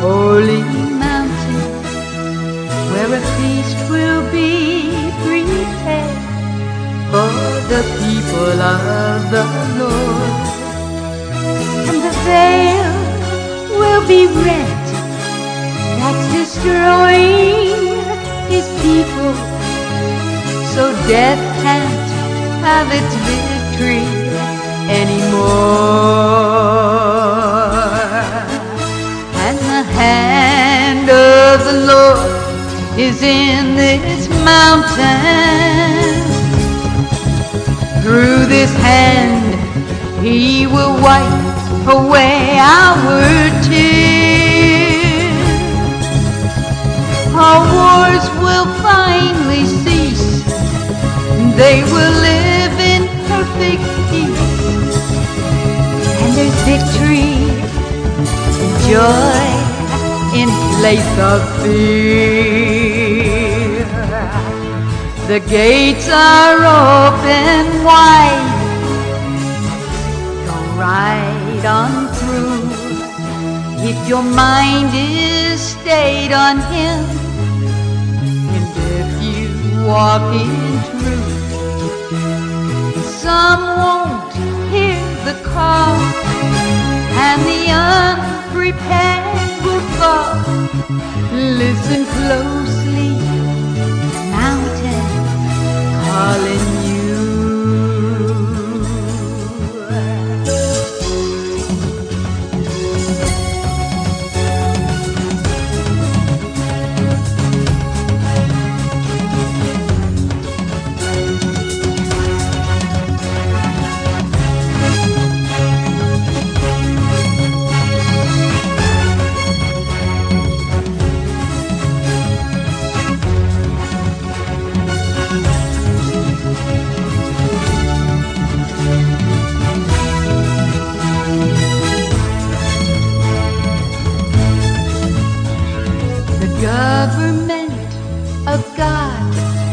holy mountain where a feast will be prepared for the people of the Lord. And the veil will be rent that's destroying His people, so death can't have its victory anymore. And the hand of the Lord is in this mountain. Through this hand He will wipe away our tears. Our wars will finally cease. They will live in perfect peace. And there's victory and joy in place of fear. The gates are open wide. Go right on through. If your mind is stayed on Him, and if you walk in truth, some won't hear the call, and the unprepared will fall. Listen closely, mountain calling you. Government of God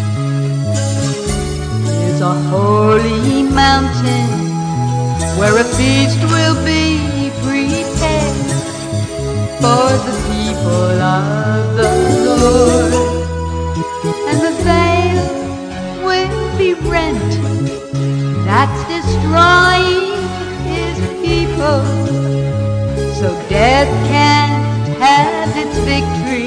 is a holy mountain where a feast will be prepared for the people of the Lord. And the veil will be rent that's destroying His people, so death can't have its victory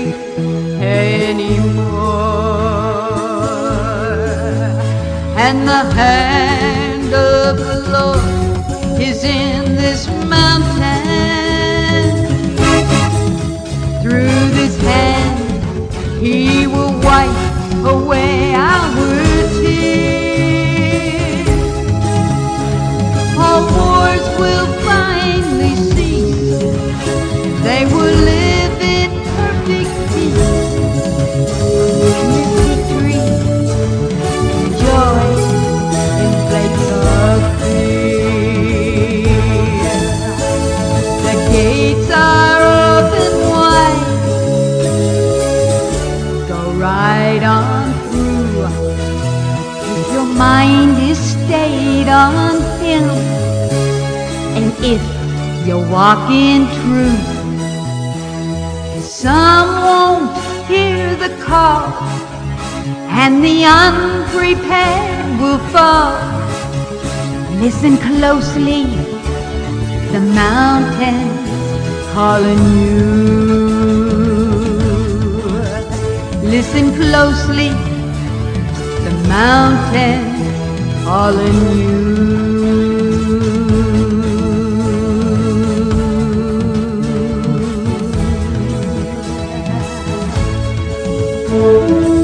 anymore. And the hand of the Lord is in this mountain. Through this hand He will wipe away our tears. All wars will finally cease. They will live in perfect peace. Victory and joy in place of fear. The gates are open wide. Go right on through. If your mind is stayed on Him, and if you walk in truth, some won't hear the call, and the unprepared will fall. Listen closely, the mountain's calling you. Listen closely, the mountain calling you.